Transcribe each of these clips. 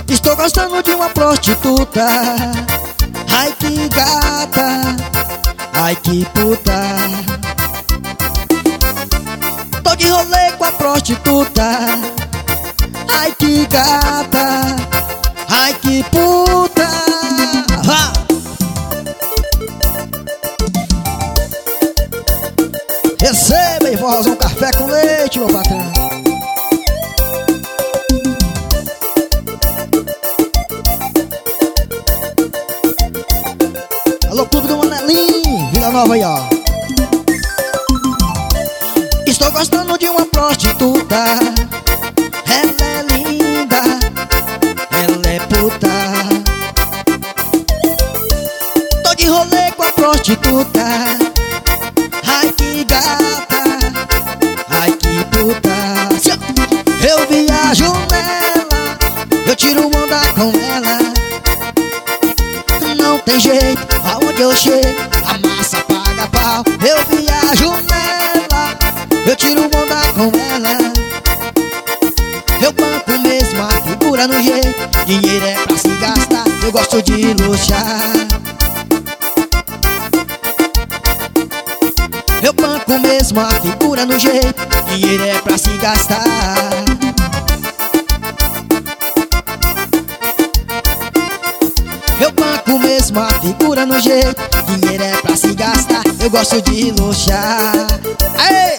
Estou gostando de uma prostituta. Ai que gata, ai que puta. Tô de rolê com a prostituta. Ai que gata, ai que puta. Receba e vou um café com leite, meu patrão. Alô, clube do Manelinho, Vila Nova aí, ó. Estou gostando de uma prostituta. Ela é linda, ela é puta. Tô de rolê com a prostituta. Ai que gata, ai que puta. Eu viajo nela, eu tiro onda com ela. Não tem jeito, aonde eu chego, a massa paga pau. Eu viajo nela, eu tiro onda com ela. Eu banco mesmo a figura no jeito. Dinheiro é pra se gastar, eu gosto de luxar. Eu banco mesmo a figura no jeito. Dinheiro é pra se gastar. Eu banco mesmo a figura no jeito. Dinheiro é pra se gastar. Eu gosto de luxar. Aê!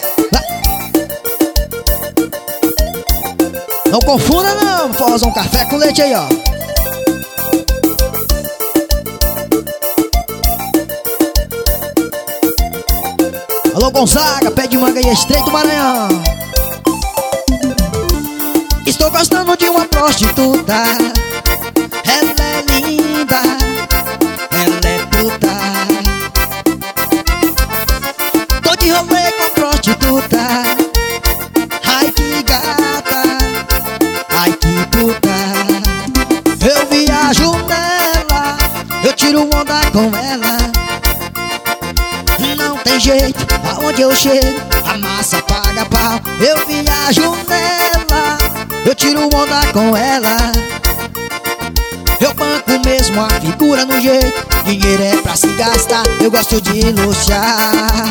Não confunda não, forrozão café com leite aí, ó. Alô Gonzaga, pé de manga e estreito Maranhão. Estou gostando de uma prostituta. Ela é linda, ela é puta. Tô de rolê com a prostituta. Ai que gata, ai que puta. Eu viajo nela, eu tiro onda com ela. Não tem jeito, aonde eu chego, a massa paga pau. Eu viajo nela, eu tiro onda com ela. Eu banco mesmo a figura no jeito. Dinheiro é pra se gastar, eu gosto de luxar.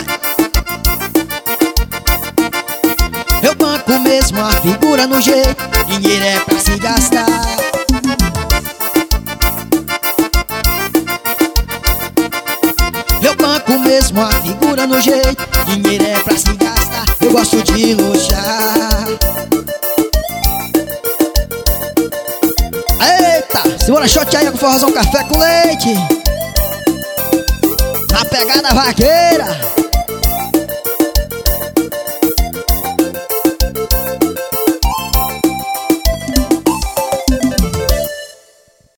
Eu banco mesmo a figura no jeito. Dinheiro é pra se gastar. Eu banco mesmo a figura no jeito. Dinheiro é pra se gastar, eu gosto de luxar. Eita, segura shot aí com forrozão café com leite. Na pegada vaqueira.